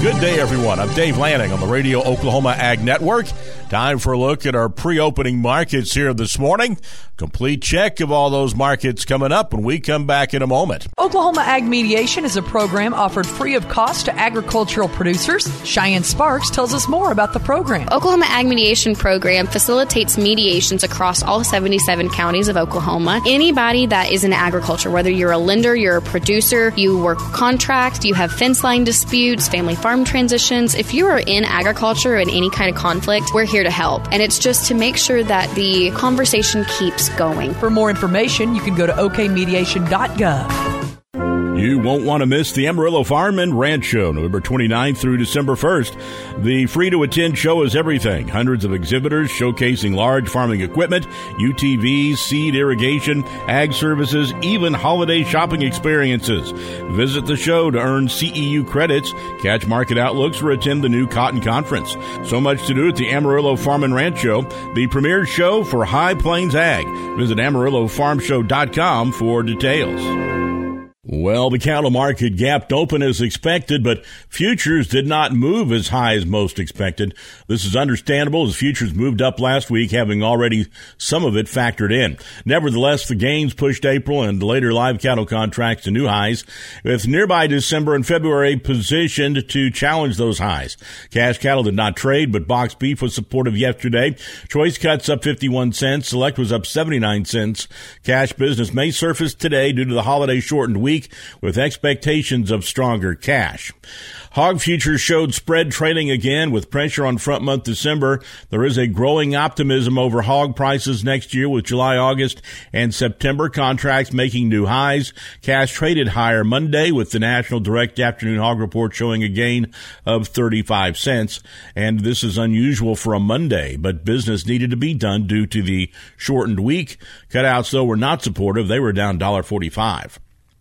Good day, everyone. I'm Dave Lanning on the Radio Oklahoma Ag Network. Time for a look at our pre-opening markets here this morning. Complete check of all those markets coming up when we come back in a moment. Oklahoma Ag Mediation is a program offered free of cost to agricultural producers. Cheyenne Sparks tells us more about the program. Oklahoma Ag Mediation program facilitates mediations across all 77 counties of Oklahoma. Anybody that is in agriculture, whether you're a lender, you're a producer, you work contracts, you have fence line disputes, family farm transitions, if you are in agriculture in any kind of conflict, we're here to help. And it's just to make sure that the conversation keeps going. For more information, you can go to okmediation.gov. You won't want to miss the Amarillo Farm and Ranch Show, November 29th through December 1st. The free-to-attend show is everything. Hundreds of exhibitors showcasing large farming equipment, UTVs, seed irrigation, ag services, even holiday shopping experiences. Visit the show to earn CEU credits, catch market outlooks, or attend the new Cotton Conference. So much to do at the Amarillo Farm and Ranch Show, the premier show for High Plains Ag. Visit AmarilloFarmShow.com for details. Well, the cattle market gapped open as expected, but futures did not move as high as most expected. This is understandable as futures moved up last week, having already some of it factored in. Nevertheless, the gains pushed April and later live cattle contracts to new highs, with nearby December and February positioned to challenge those highs. Cash cattle did not trade, but boxed beef was supportive yesterday. Choice cuts up 51 cents. Select was up 79 cents. Cash business may surface today due to the holiday shortened week, with expectations of stronger cash. Hog futures showed spread trading again with pressure on front month December. There is a growing optimism over hog prices next year with July, August, and September contracts making new highs. Cash traded higher Monday with the National Direct Afternoon Hog Report showing a gain of 35 cents. And this is unusual for a Monday, but business needed to be done due to the shortened week. Cutouts, though, were not supportive. They were down $1.45.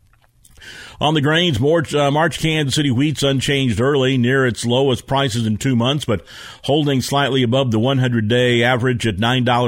On the grains, March Kansas City wheat's unchanged early, near its lowest prices in 2 months, but holding slightly above the 100-day average at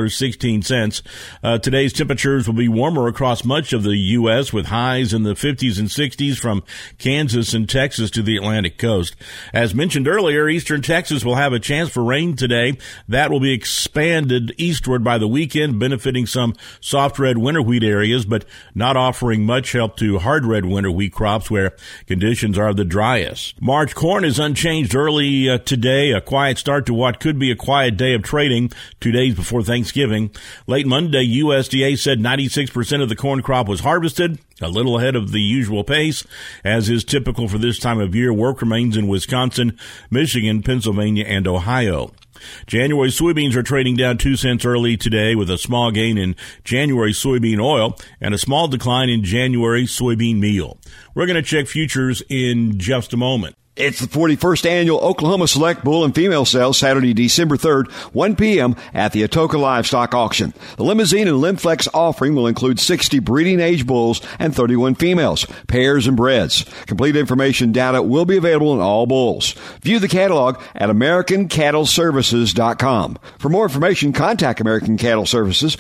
$9.16. Today's temperatures will be warmer across much of the U.S., with highs in the 50s and 60s from Kansas and Texas to the Atlantic coast. As mentioned earlier, eastern Texas will have a chance for rain today. That will be expanded eastward by the weekend, benefiting some soft red winter wheat areas, but not offering much help to hard red winter wheat crops where conditions are the driest. March corn is unchanged early today, a quiet start to what could be a quiet day of trading 2 days before Thanksgiving. Late Monday, USDA said 96% of the corn crop was harvested, a little ahead of the usual pace. As is typical for this time of year, work remains in Wisconsin, Michigan, Pennsylvania, and Ohio. January soybeans are trading down 2 cents early today, with a small gain in January soybean oil and a small decline in January soybean meal. We're going to check futures in just a moment. It's the 41st Annual Oklahoma Select Bull and Female Sale, Saturday, December 3rd, 1 p.m. at the Atoka Livestock Auction. The limousine and Limflex offering will include 60 breeding-age bulls and 31 females, pairs, and breds. Complete information data will be available on all bulls. View the catalog at AmericanCattleServices.com. For more information, contact American Cattle Services,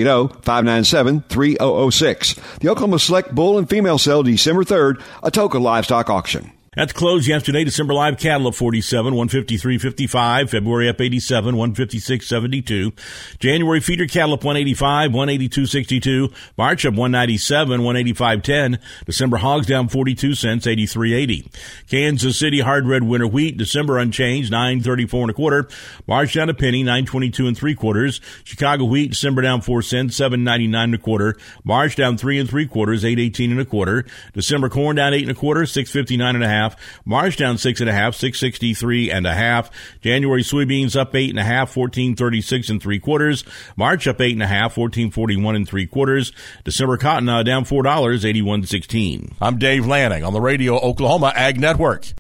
580-597-3006. The Oklahoma Select Bull and Female Sale, December 3rd, Atoka Livestock Auction. At the close yesterday, December live cattle up 47, 153.55. February up 87, 156.72. January feeder cattle up 185, 182.62. March up 197, 185.10. December hogs down 42 cents, 83.80. Kansas City hard red winter wheat, December unchanged, 9.34 and a quarter. March down a penny, 9.22 and 3/4. Chicago wheat, December down 4 cents, 7.99 and a quarter. March down 3 3/4, 8.18 and a quarter. December corn down 8 and a quarter, 6.59 and a half. March down 6.5, 6.63 and a half. January soybeans up 8.5, 14.36 and 3/4. March up 8.5, 14.41 and 3/4. December cotton down $4, 81.16. I'm Dave Lanning on the Radio Oklahoma Ag Network.